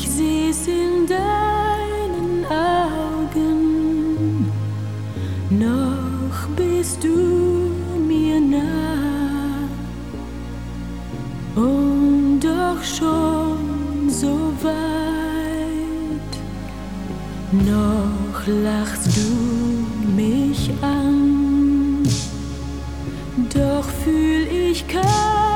Ich seh's in deinen Augen, noch bist du mir nah und doch schon so weit. Noch lachst du mich an, doch fühl ich kein